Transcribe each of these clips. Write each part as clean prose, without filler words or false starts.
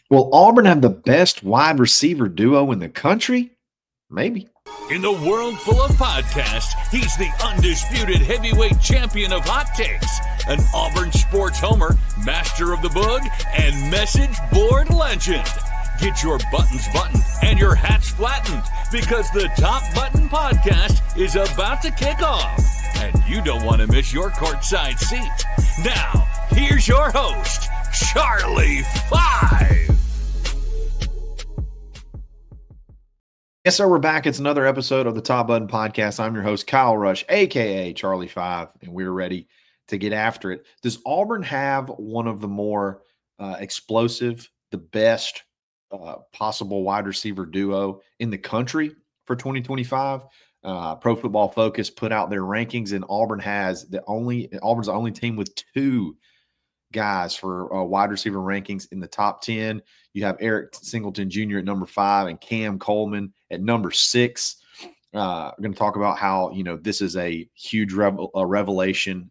Will Auburn have the best wide receiver duo in the country? Maybe. In the world full of podcasts, he's the undisputed heavyweight champion of hot takes, an Auburn sports homer, master of the boog, and message board legend. Get your buttons buttoned and your hats flattened because the Top Button Podcast is about to kick off. And you don't want to miss your courtside seat. Now, here's your host, Charlie Five. Yes, sir. We're back. It's another episode of the Top Button Podcast. I'm your host, Kyle Rush, a.k.a. Charlie Five, and we're ready to get after it. Does Auburn have one of the more explosive, the best possible wide receiver duo in the country for 2025? Pro Football Focus put out their rankings, and Auburn's the only team with two guys for wide receiver rankings in the top 10. You have Eric Singleton Jr. at number 5 and Cam Coleman at number 6. We're going to talk about how, this is a huge revelation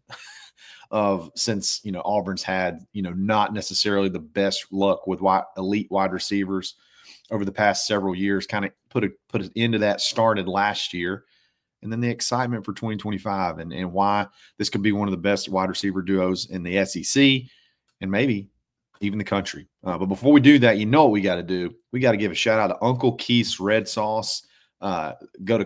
since Auburn's had, not necessarily the best luck with elite wide receivers over the past several years, kind of put an end to that, started last year. And then the excitement for 2025 and why this could be one of the best wide receiver duos in the SEC and maybe even the country. But before we do that, what we got to do? We got to give a shout out to Uncle Keith's Red Sauce. Go to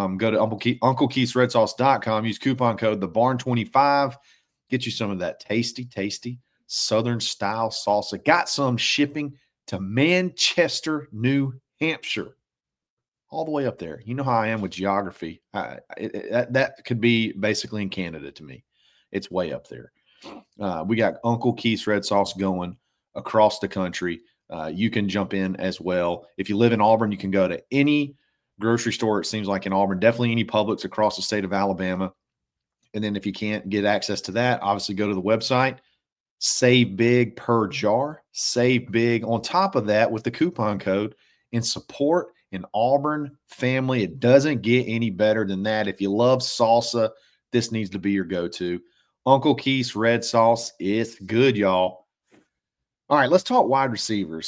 UncleKeithsRedSauce.com. Use coupon code TheBarn25. Get you some of that tasty Southern style salsa. Got some shipping to Manchester, New Hampshire. All the way up there. You know how I am with geography. That could be basically in Canada to me. It's way up there. We got Uncle Keith's Red Sauce going across the country. You can jump in as well. If you live in Auburn, you can go to any grocery store, it seems like in Auburn, definitely any Publix across the state of Alabama. And then if you can't get access to that, obviously go to the website. Save big per jar. Save big on top of that with the coupon code and support an Auburn family. It doesn't get any better than that. If you love salsa, this needs to be your go-to. Uncle Keith's Red Sauce. It's good, y'all. All right, let's talk wide receivers.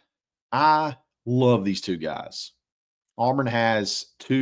I love these two guys. Auburn has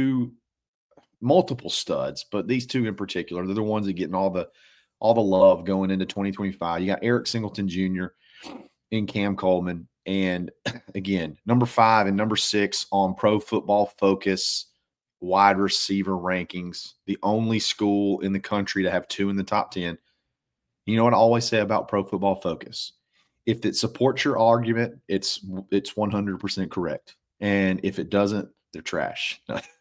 multiple studs, but these two in particular, they're the ones that are getting all the love going into 2025. You got Eric Singleton Jr. and Cam Coleman. And again, number 5 and number 6 on Pro Football Focus wide receiver rankings, the only school in the country to have 2 in the top 10. You know what I always say about Pro Football Focus? If it supports your argument, it's 100% correct. And if it doesn't, they're trash.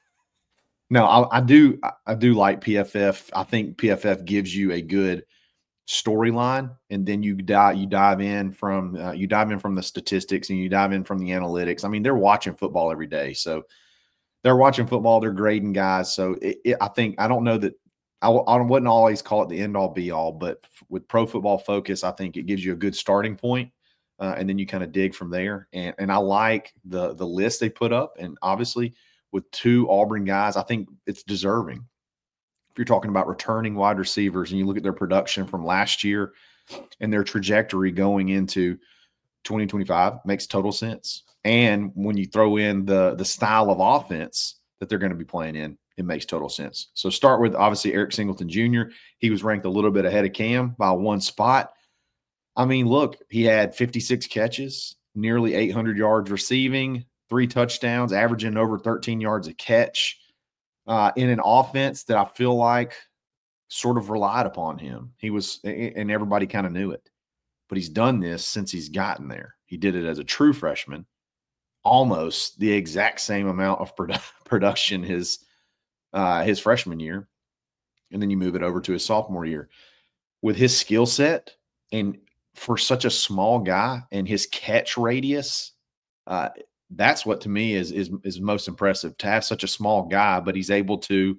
No, I do like PFF. I think PFF gives you a good storyline, and then you dive in from the statistics and you dive in from the analytics. I mean, they're watching football every day, so they're watching football. They're grading guys. So I think I don't know that I wouldn't always call it the end all be all, but with Pro Football Focus, I think it gives you a good starting point, and then you kind of dig from there. And I like the list they put up, and obviously with 2 Auburn guys, I think it's deserving. If you're talking about returning wide receivers and you look at their production from last year and their trajectory going into 2025, makes total sense. And when you throw in the style of offense that they're going to be playing in, it makes total sense. So start with, obviously, Eric Singleton Jr. He was ranked a little bit ahead of Cam by 1 spot. I mean, look, he had 56 catches, nearly 800 yards receiving, 3 touchdowns, averaging over 13 yards a catch. In an offense that I feel like sort of relied upon him. He was, and everybody kind of knew it. But he's done this since he's gotten there. He did it as a true freshman, almost the exact same amount of production his freshman year, and then you move it over to his sophomore year. With his skill set and for such a small guy and his catch radius, that's what to me is most impressive, to have such a small guy, but he's able to.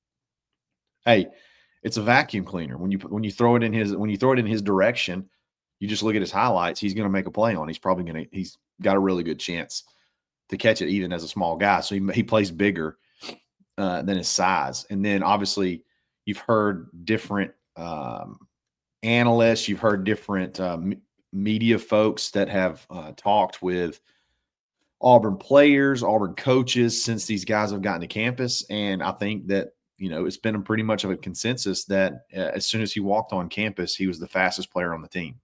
Hey, it's a vacuum cleaner. When you throw it in his direction, you just look at his highlights. He's going to make a play on. He's got a really good chance to catch it even as a small guy. So he plays bigger than his size. And then obviously you've heard different analysts, you've heard different media folks that have talked with Auburn players, Auburn coaches since these guys have gotten to campus. And I think that, it's been pretty much of a consensus that as soon as he walked on campus, he was the fastest player on the team.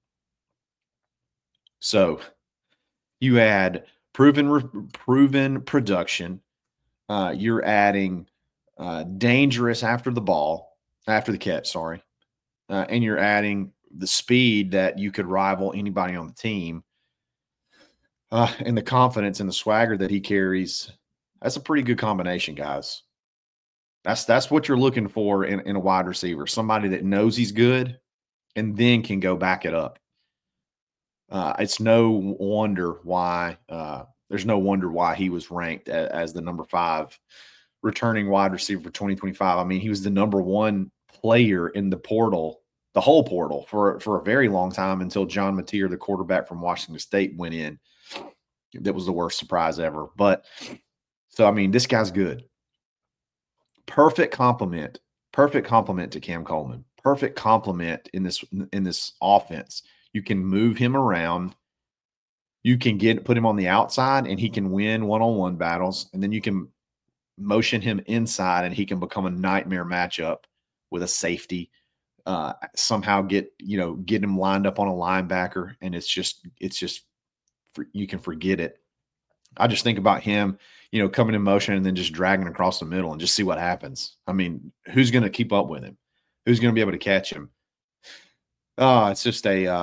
So you add proven production. You're adding dangerous after the catch, sorry. And you're adding the speed that you could rival anybody on the team. And the confidence and the swagger that he carries. That's a pretty good combination, guys. That's what you're looking for in a wide receiver. Somebody that knows he's good and then can go back it up. It's no wonder why there's no wonder why he was ranked as the number 5 returning wide receiver for 2025. I mean, he was the number 1 player in the portal, the whole portal, for a very long time until John Mateer, the quarterback from Washington State, went in. That was the worst surprise ever. But so, I mean, this guy's good. Perfect compliment to Cam Coleman. Perfect compliment in this offense. You can move him around. You can put him on the outside and he can win one-on-one battles. And then you can motion him inside and he can become a nightmare matchup with a safety. Somehow get him lined up on a linebacker. And it's just you can forget it. I just think about him, coming in motion and then just dragging across the middle and just see what happens. I mean, who's going to keep up with him? Who's going to be able to catch him? It's just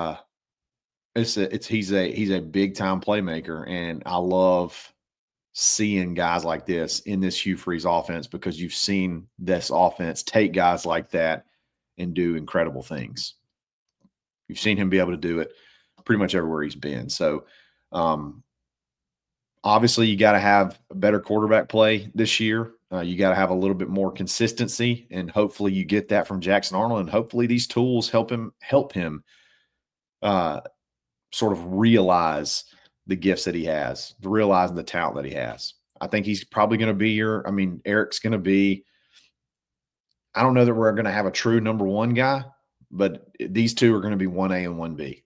he's a big time playmaker, and I love seeing guys like this in this Hugh Freeze offense because you've seen this offense take guys like that and do incredible things. You've seen him be able to do it pretty much everywhere he's been. So, obviously, you got to have a better quarterback play this year. You got to have a little bit more consistency, and hopefully you get that from Jackson Arnold, and hopefully these tools help him sort of realize the gifts that he has, realize the talent that he has. I think he's probably going to be Eric's going to be – I don't know that we're going to have a true number 1 guy, but these two are going to be 1A and 1B.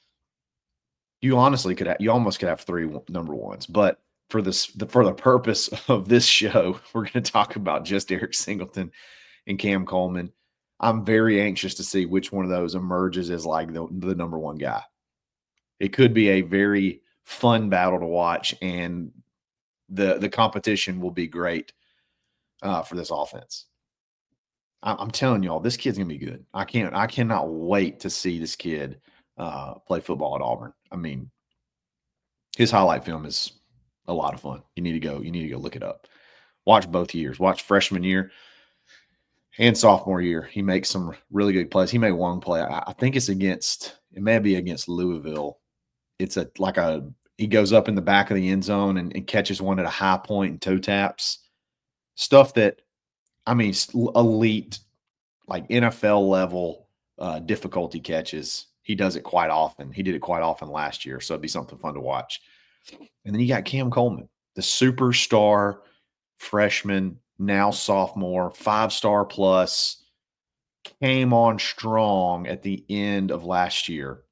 You almost could have 3 number 1s, but for the purpose of this show, we're going to talk about just Eric Singleton and Cam Coleman. I'm very anxious to see which one of those emerges as like the number 1 guy. It could be a very fun battle to watch, and the competition will be great for this offense. I'm telling y'all, this kid's gonna be good. I cannot wait to see this kid play football at Auburn. I mean, his highlight film is a lot of fun. You need to go look it up. Watch both years. Watch freshman year and sophomore year. He makes some really good plays. He made one play. I think it may be against Louisville. It's he goes up in the back of the end zone and catches one at a high point and toe taps. Stuff that, I mean, elite, like NFL level difficulty catches. He does it quite often. He did it quite often last year, so it'd be something fun to watch. And then you got Cam Coleman, the superstar freshman, now sophomore, 5-star plus, came on strong at the end of last year.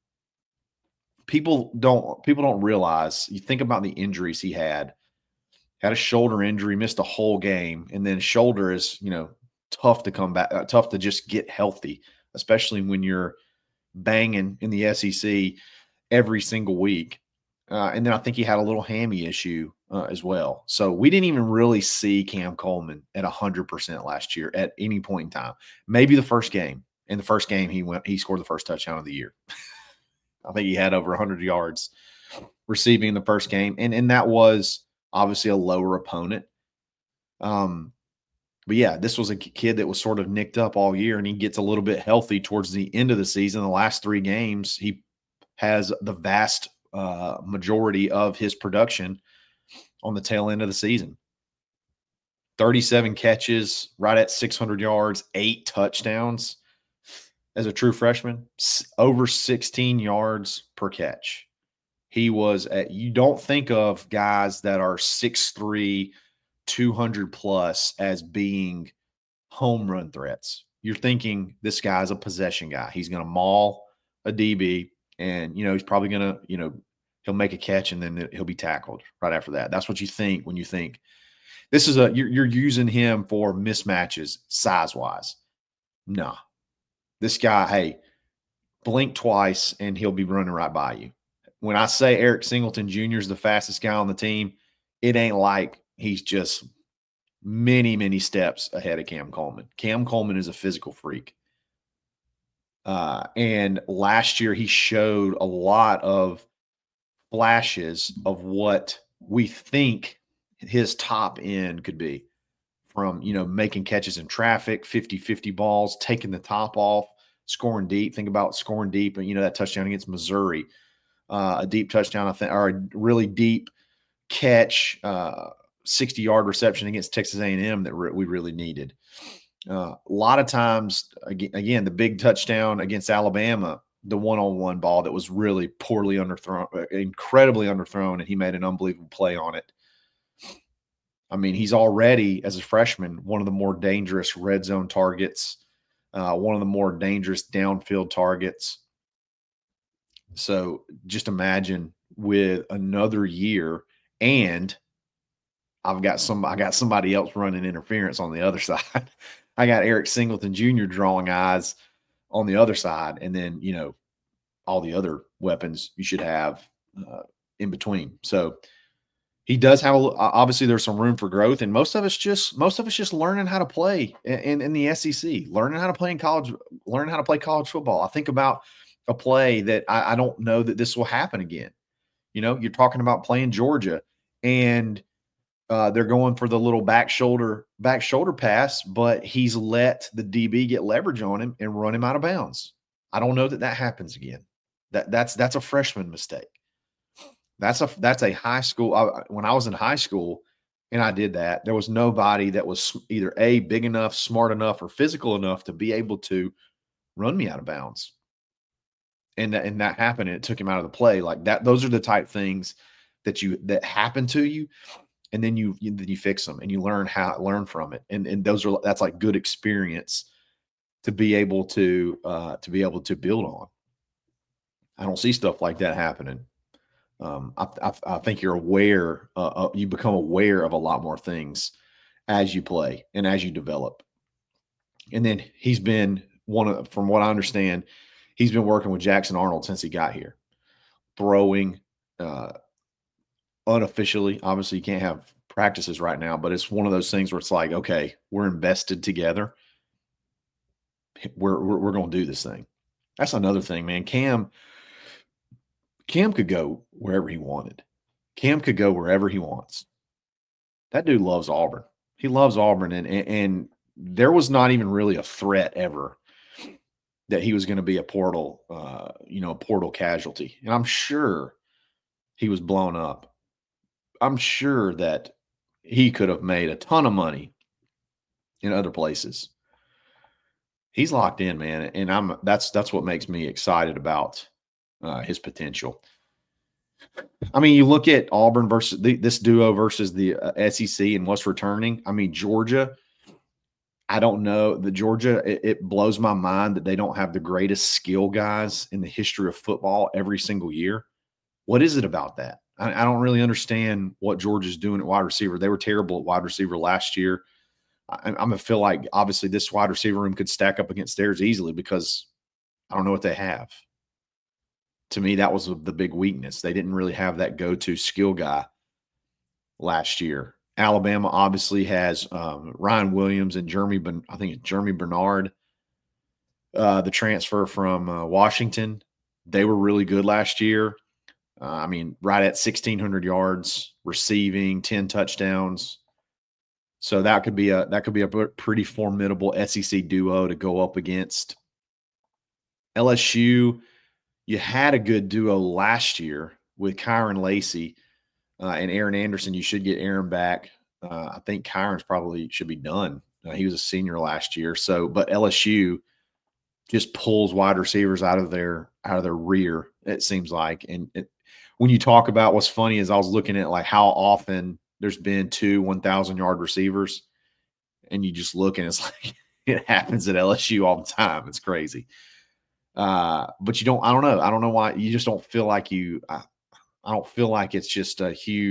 People don't realize, you think about the injuries he had a shoulder injury, missed a whole game, and then shoulder is, tough to come back, tough to just get healthy, especially when you're banging in the SEC every single week. And then I think he had a little hammy issue as well. So we didn't even really see Cam Coleman at 100% last year at any point in time. Maybe the first game. In the first game, he scored the first touchdown of the year. I think he had over 100 yards receiving in the first game. And that was obviously a lower opponent. But yeah, this was a kid that was sort of nicked up all year, and he gets a little bit healthy towards the end of the season. The last 3 games, he has the vast majority of his production on the tail end of the season. 37 catches, right at 600 yards, 8 touchdowns as a true freshman, over 16 yards per catch. He was you don't think of guys that are 6'3", 200 plus as being home run threats. You're thinking this guy's a possession guy. He's going to maul a DB. And, he's probably going to, he'll make a catch and then he'll be tackled right after that. That's what you think when you think this is you're using him for mismatches size-wise. Nah. This guy, hey, blink twice and he'll be running right by you. When I say Eric Singleton Jr. is the fastest guy on the team, it ain't like he's just many, many steps ahead of Cam Coleman. Cam Coleman is a physical freak. And last year he showed a lot of flashes of what we think his top end could be, from, making catches in traffic, 50-50 balls, taking the top off, scoring deep. Think about scoring deep and, that touchdown against Missouri, a deep touchdown, I think, or a really deep catch, 60-yard reception against Texas A&M that we really needed. A lot of times, again, the big touchdown against Alabama, the one-on-one ball that was really poorly underthrown, incredibly underthrown, and he made an unbelievable play on it. I mean, he's already, as a freshman, one of the more dangerous red zone targets, one of the more dangerous downfield targets. So just imagine with another year, and I got somebody else running interference on the other side. I got Eric Singleton Jr. drawing eyes on the other side, and then, all the other weapons you should have in between. So he does have obviously there's some room for growth, and most of it's just learning how to play in the SEC, learning how to play in college, learning how to play college football. I think about a play that I don't know that this will happen again. You're talking about playing Georgia, and they're going for the little back shoulder pass, but he's let the DB get leverage on him and run him out of bounds. I don't know that happens again. That's a freshman mistake. That's a high school. When I was in high school and I did that, there was nobody that was either A, big enough, smart enough, or physical enough to be able to run me out of bounds. And that happened, and it took him out of the play like that. Those are the type things that happen to you, and then you fix them and you learn from it. And that's like good experience to be able to build on. I don't see stuff like that happening. I think you're aware, you become aware of a lot more things as you play and as you develop. And then he's been from what I understand, he's been working with Jackson Arnold since he got here, throwing unofficially. Obviously, you can't have practices right now, but it's one of those things where it's like, okay, we're invested together. We're going to do this thing. That's another thing, man. Cam could go wherever he wanted. Cam could go wherever he wants. That dude loves Auburn. He loves Auburn, and there was not even really a threat ever that he was going to be a portal casualty. And I'm sure he was blown up. I'm sure that he could have made a ton of money in other places. He's locked in, man, and that's what makes me excited about his potential. I mean, you look at Auburn versus this duo versus the SEC and what's returning. I mean, Georgia, I don't know. The Georgia, it blows my mind that they don't have the greatest skill guys in the history of football every single year. What is it about that? I don't really understand what Georgia's doing at wide receiver. They were terrible at wide receiver last year. I'm going to feel like, obviously, this wide receiver room could stack up against theirs easily because I don't know what they have. To me, that was the big weakness. They didn't really have that go-to skill guy last year. Alabama obviously has Ryan Williams and Jeremy Bernard, the transfer from Washington. They were really good last year. I mean, right at 1,600 yards receiving, 10 touchdowns. So that could be a pretty formidable SEC duo to go up against. LSU, you had a good duo last year with Kyron Lacy and Aaron Anderson. You should get Aaron back. I think Kyron's probably should be done. He was a senior last year. But LSU just pulls wide receivers out of their rear, it seems like. And when you talk about what's funny is I was looking at like how often there's been 2 1,000-yard receivers, and you just look and it's like it happens at LSU all the time. It's crazy. But I don't know. I don't know why you just don't feel like I don't feel like it's just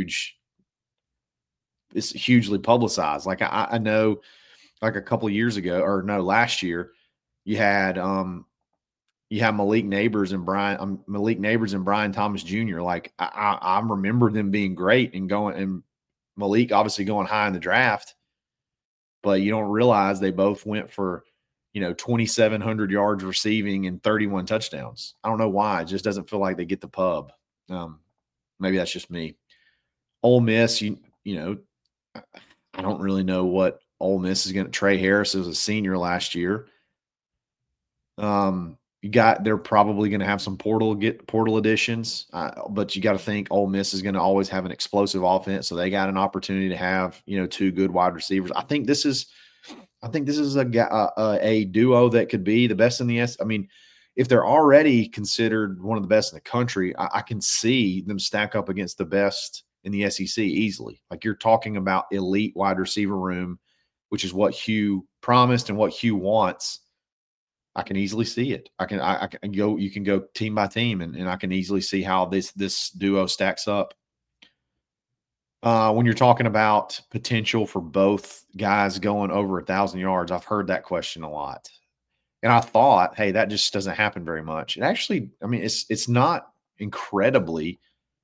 it's hugely publicized. Like I know like a couple of years ago, or no, last year, you had Malik Neighbors and Brian Thomas Jr. Like I remember them being great and Malik obviously going high in the draft, but you don't realize they both went for 2,700 yards receiving and 31 touchdowns. I don't know why. It just doesn't feel like they get the pub. Maybe that's just me. Ole Miss, I don't really know what Ole Miss is going to. Trey Harris was a senior last year. They're probably going to have some portal additions, but you got to think Ole Miss is going to always have an explosive offense, so they got an opportunity to have two good wide receivers. I think this is a duo that could be the best in the S. I mean, if they're already considered one of the best in the country, I can see them stack up against the best in the SEC easily. Like you're talking about elite wide receiver room, which is what Hugh promised and what Hugh wants. I can easily see it. I can go. You can go team by team, and I can easily see how this duo stacks up. When you're talking about potential for both guys going over 1,000 yards, I've heard that question a lot, and I thought, hey, that just doesn't happen very much. It actually, I mean, it's not incredibly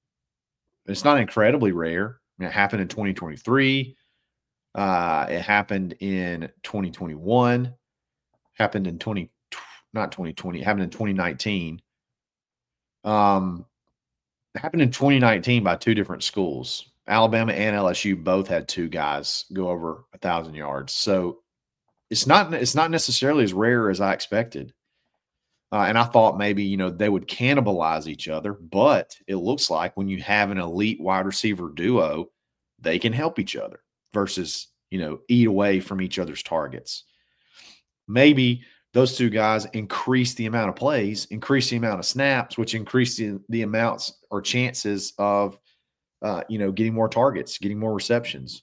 rare. I mean, it happened in 2023. It happened in 2021. Happened in 2020. It happened in 2019. It happened in 2019 by two different schools. Alabama and LSU both had two guys go over 1,000 yards. So it's not necessarily as rare as I expected. And I thought maybe, they would cannibalize each other, but it looks like when you have an elite wide receiver duo, they can help each other versus, eat away from each other's targets. Maybe those two guys increase the amount of plays, increase the amount of snaps, which increase the amounts or chances of, getting more targets, getting more receptions.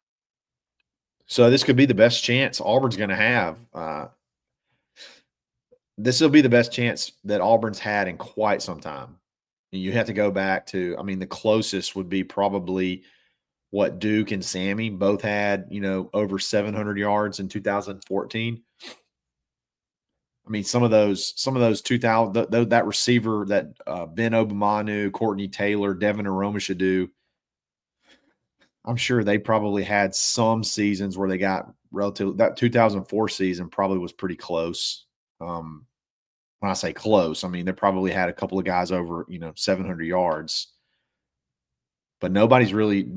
So this could be the best chance Auburn's going to have. This will be the best chance that Auburn's had in quite some time. And you have to go back to, I mean, the closest would be probably what Duke and Sammy both had, over 700 yards in 2014. I mean, some of those 2000, that receiver that Ben Obamanu, Courtney Taylor, Devin Aromashadu, I'm sure they probably had some seasons where they got relatively. That 2004 season probably was pretty close. When I say close, I mean they probably had a couple of guys over 700 yards. But there's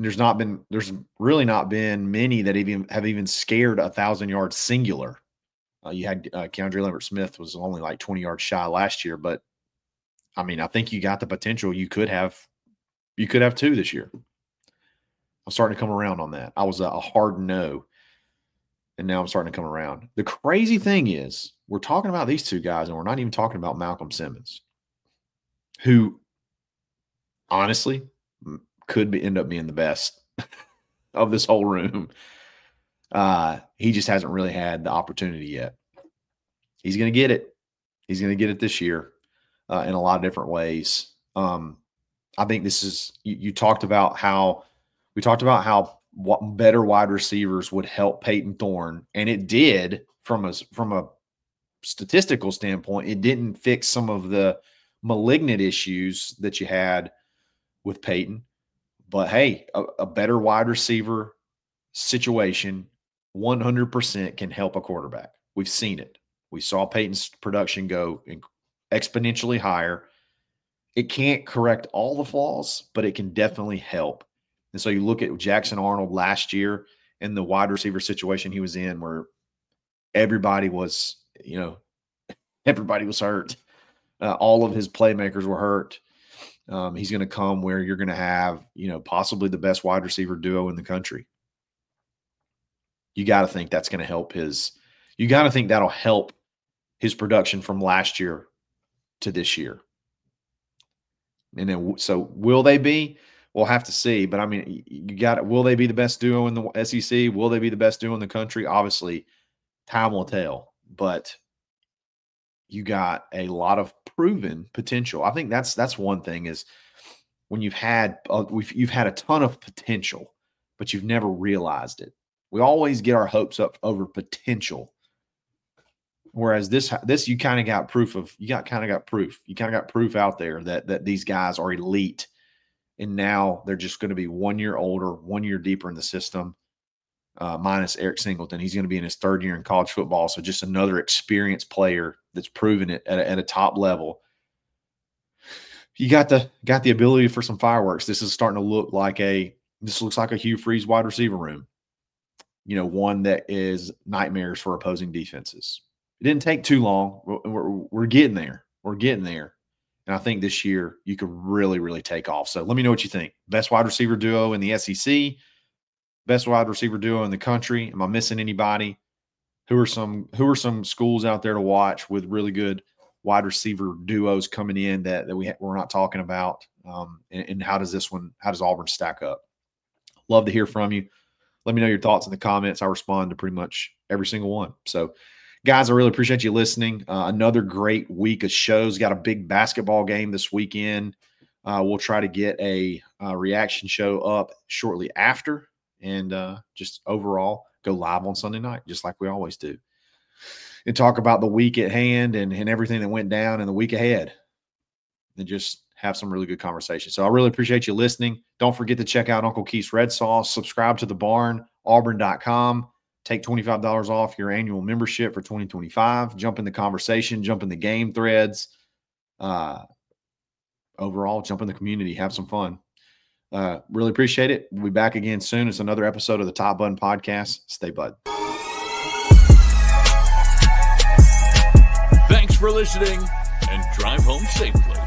really not been many that have even scared 1,000 yards singular. You had Keandre Lambert-Smith was only like 20 yards shy last year, but I mean, I think you got the potential. You could have two this year. I'm starting to come around on that. I was a hard no, and now I'm starting to come around. The crazy thing is, we're talking about these two guys, and we're not even talking about Malcolm Simmons, who honestly could end up being the best of this whole room. He just hasn't really had the opportunity yet. He's going to get it. He's going to get it this year in a lot of different ways. I think this is you talked about how better wide receivers would help Peyton Thorne, and it did from a statistical standpoint. It didn't fix some of the malignant issues that you had with Peyton, but hey, a better wide receiver situation 100% can help a quarterback. We've seen it. We saw Peyton's production go exponentially higher. It can't correct all the flaws, but it can definitely help. And so you look at Jackson Arnold last year in the wide receiver situation he was in, where everybody was hurt. All of his playmakers were hurt. He's going to come where you're going to have, possibly the best wide receiver duo in the country. You got to think that's going to help you got to think that'll help his production from last year to this year. And then, so will they be? We'll have to see. But I mean, will they be the best duo in the SEC? Will they be the best duo in the country? Obviously, time will tell. But you got a lot of proven potential. I think that's one thing is when you've had a ton of potential, but you've never realized it. We always get our hopes up over potential. Whereas this you kind of got proof of, you got proof out there that these guys are elite. And now they're just going to be 1 year older, 1 year deeper in the system, minus Eric Singleton. He's going to be in his third year in college football. So just another experienced player that's proven it at a top level. You got the ability for some fireworks. This is starting to look like this looks like a Hugh Freeze wide receiver room. One that is nightmares for opposing defenses. It didn't take too long. We're getting there. We're getting there. And I think this year you could really, really take off. So let me know what you think. Best wide receiver duo in the SEC, best wide receiver duo in the country. Am I missing anybody? Who are some schools out there to watch with really good wide receiver duos coming in that we're not talking about? And how does Auburn stack up? Love to hear from you. Let me know your thoughts in the comments. I respond to pretty much every single one. So, guys, I really appreciate you listening. Another great week of shows. Got a big basketball game this weekend. We'll try to get a reaction show up shortly after, and just overall go live on Sunday night, just like we always do, and talk about the week at hand and everything that went down in the week ahead, and just have some really good conversations. So I really appreciate you listening. Don't forget to check out Uncle Keith's Red Sauce. Subscribe to The Barn, auburn.com. Take $25 off your annual membership for 2025. Jump in the conversation, jump in the game threads. Overall, jump in the community, have some fun. Really appreciate it. We'll be back again soon. It's another episode of the Top Button Podcast. Stay bud. Thanks for listening, and drive home safely.